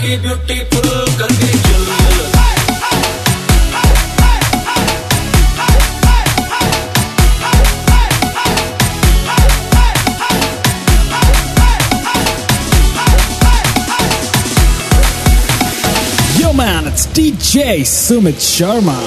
लड़की ब्यूटीफुल कर दी चल। Yo man, it's DJ Sumit Sharma.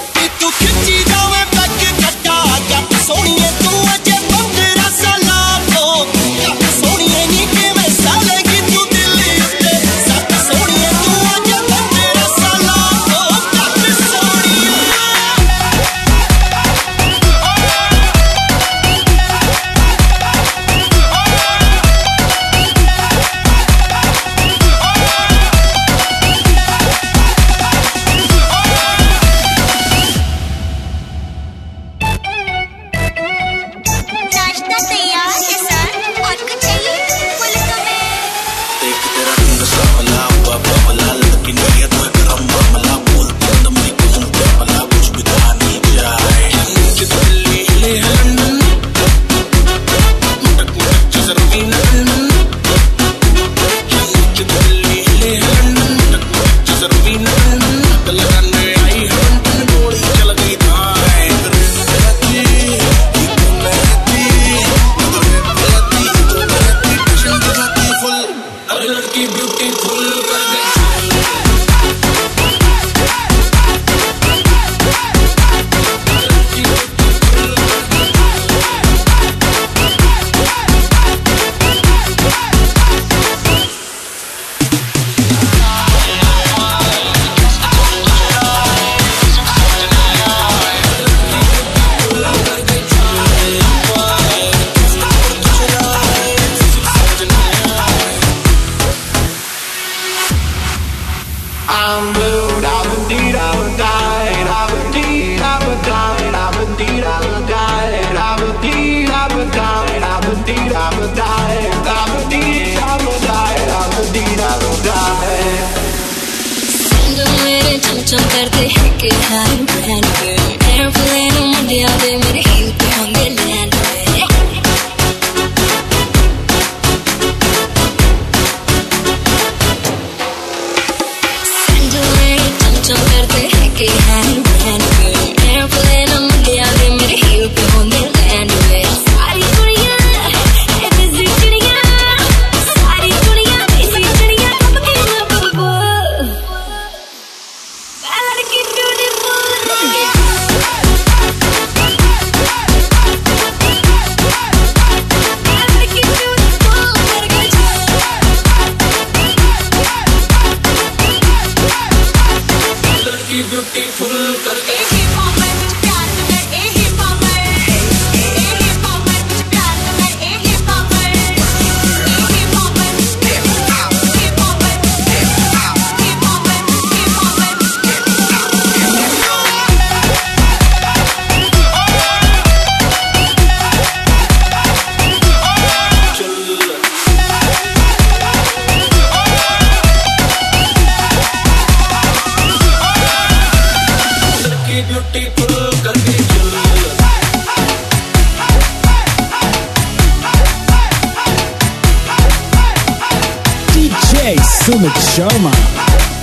चम करते हैं कि हम ब्रांड पे एयरप्लेन मुंडिया दे मेरे हिल पे होंगे लैंड पे सैंडल मेरे चम करते हैं कि हम ब्रांड पे एयरप्लेन मुंडिया दे मेरे हिल पे होंगे लैंड पे सारी दुनिया है बिजी दुनिया सारी दुनिया बिजी दुनिया कब के लब ब्यूटीफुल करके ब्यूटीफुल करके चल। DJ Sumit Sharma.